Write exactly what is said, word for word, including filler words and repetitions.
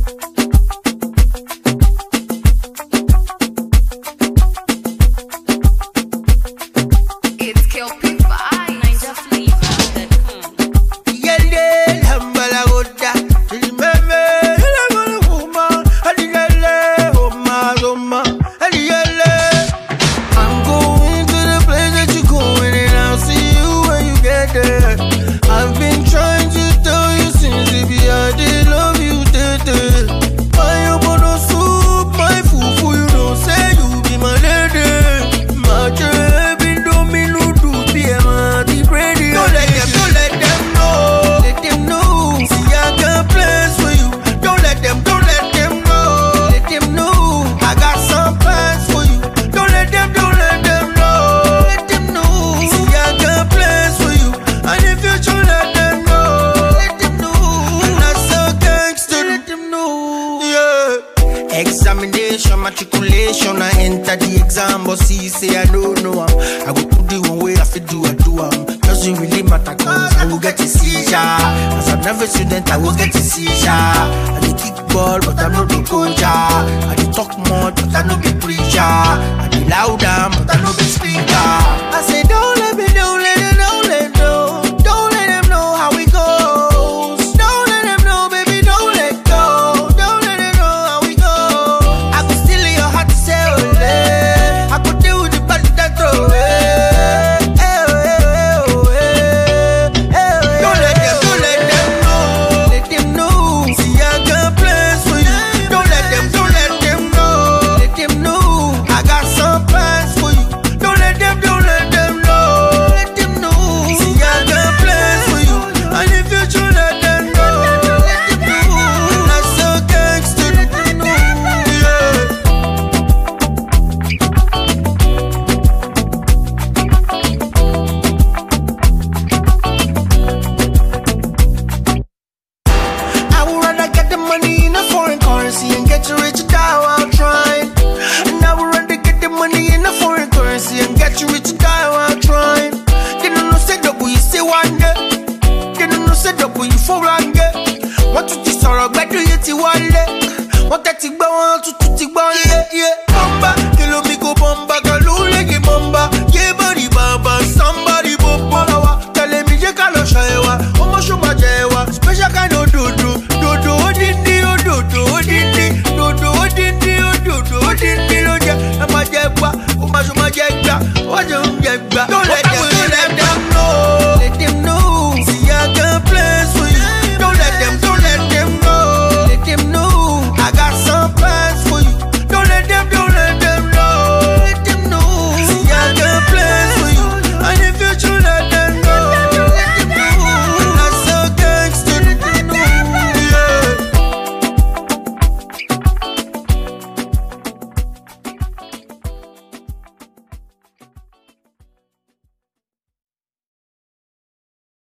Examination, matriculation, I enter the exam, but see, say I don't know am. I go put the one way I fit do, I do am. Doesn't really matter, cause I will get a seizure. As a nervous student, I will get a seizure. I dey kick ball, but I'm not the coach. I dey talk more, but I no be preacher. I dey loud down, but I no be speaker. I say, don't let me, don't let them, don't let them know. Don't let them know how it goes. Don't let them know, baby, don't let go. Don't let them know how it goes. I could steal your heart to say, ole. I could deal with the bad that throw away. Don't let them, don't let them know. Let them know. See, I got plans for you. Don't let them, don't let them know. Let them know. I got some plans for you. Don't let them, don't let them know. Let them know. See, I got plans for you. And if you should let them know. Let them know. I'm not so gangster, let them know. Yeah. I would rather get the money in a foreign currency and get you rich die while trying. And I would rather get the money in a foreign currency and get you rich die while trying. They don't know say double you say one day. They don't know say double you for one day. What you just saw, better you ti one day. What that you go on to to